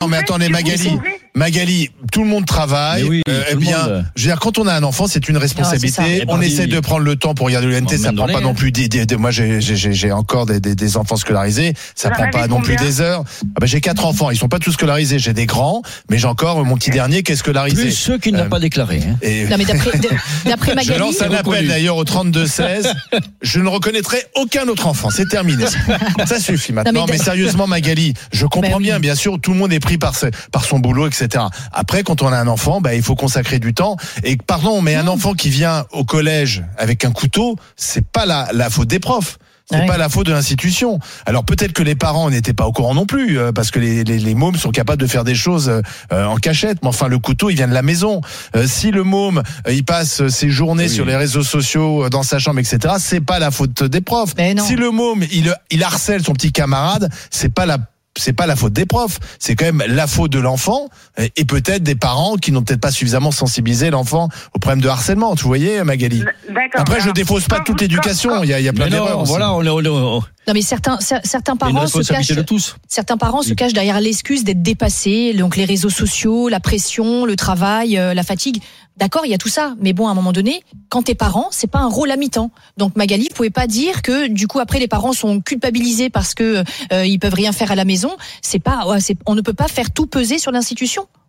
Non, mais attendez, Magali, tout le monde travaille. Oui, eh bien, je veux dire, quand on a un enfant, c'est une responsabilité. On essaie de prendre le temps pour regarder l'UNT. Ça prend pas non plus moi, j'ai encore des enfants scolarisés. Ça prend pas non plus des heures. J'ai 4 enfants. Ils sont pas tous scolarisés. J'ai des grands, mais j'ai encore mon petit dernier qui est scolarisé. Plus ceux qui n'ont pas déclaré. Non, mais d'après Magali. Je lance un appel d'ailleurs au 32-16. Je ne reconnaîtrai aucun autre enfant. C'est terminé. Ça suffit maintenant. Mais sérieusement, Magali, je comprends bien sûr, tout le monde est pris par son boulot, etc. Après, quand on a un enfant, il faut consacrer du temps. Et pardon, mais un enfant qui vient au collège avec un couteau, c'est pas la faute des profs. C'est pas la faute de l'institution. Alors peut-être que les parents n'étaient pas au courant non plus, parce que les mômes sont capables de faire des choses en cachette. Mais enfin, le couteau, il vient de la maison. Si le môme, il passe ses journées sur les réseaux sociaux, dans sa chambre, etc., c'est pas la faute des profs. Si le môme, il harcèle son petit camarade, c'est pas la faute des profs, c'est quand même la faute de l'enfant et peut-être des parents qui n'ont peut-être pas suffisamment sensibilisé l'enfant au problème de harcèlement. Tu voyez, Magali. D'accord. Après, je défausse pas toute l'éducation. Il y a plein d'erreurs. Voilà, Non, mais certains parents se cachent derrière l'excuse d'être dépassés. Donc les réseaux sociaux, la pression, le travail, la fatigue. D'accord, il y a tout ça. Mais bon, à un moment donné, quand t'es parent, c'est pas un rôle à mi-temps. Donc Magali, vous pouvez pas dire que du coup après les parents sont culpabilisés parce que ils peuvent rien faire à la maison. On ne peut pas faire tout peser sur l'institution.